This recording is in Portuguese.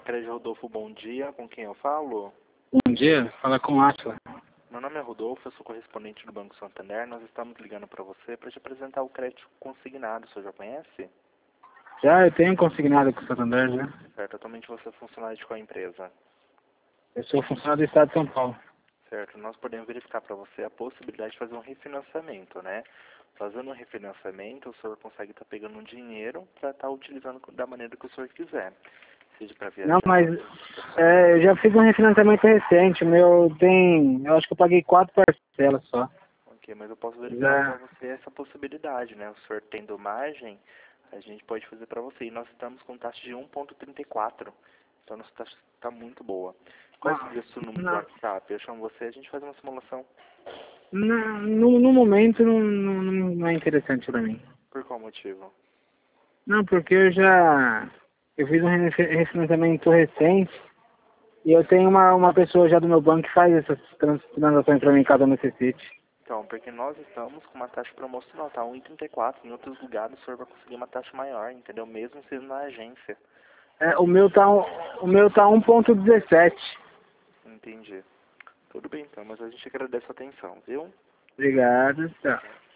Crédito Rodolfo, bom dia. Com quem eu falo? Bom dia, fala com o Atila. Meu nome é Rodolfo, eu sou correspondente do Banco Santander. Nós estamos ligando para você para te apresentar o crédito consignado. O senhor já conhece? Já eu tenho consignado com o Santander, já. Certo, atualmente você é funcionário de qual empresa? Eu sou funcionário do Estado de São Paulo. Certo, nós podemos verificar para você a possibilidade de fazer um refinanciamento, né? Fazendo um refinanciamento, o senhor consegue estar pegando um dinheiro para estar utilizando da maneira que o senhor quiser. Seja para viajar. Não, mas eu já fiz um refinanciamento recente, eu acho que eu paguei 4 parcelas só. Ok, mas eu posso verificar Já. para você essa possibilidade, né? O senhor tendo margem, a gente pode fazer para você. E nós estamos com taxa de 1,34. Então nossa taxa está muito boa. Qual seria o seu número do Não, WhatsApp? Eu chamo você, a gente faz uma simulação. no momento não é interessante pra mim. Por qual motivo? Não, porque eu fiz um refinanciamento recente e eu tenho uma pessoa já do meu banco que faz essas transações pra mim caso eu necessite. Então, porque nós estamos com uma taxa promocional, tá 1,34. Em outros lugares o senhor vai conseguir uma taxa maior, entendeu? Mesmo sendo na agência. O meu tá 1,17. Entendi. Tudo bem então, mas a gente agradece a atenção, viu? Obrigado, tchau.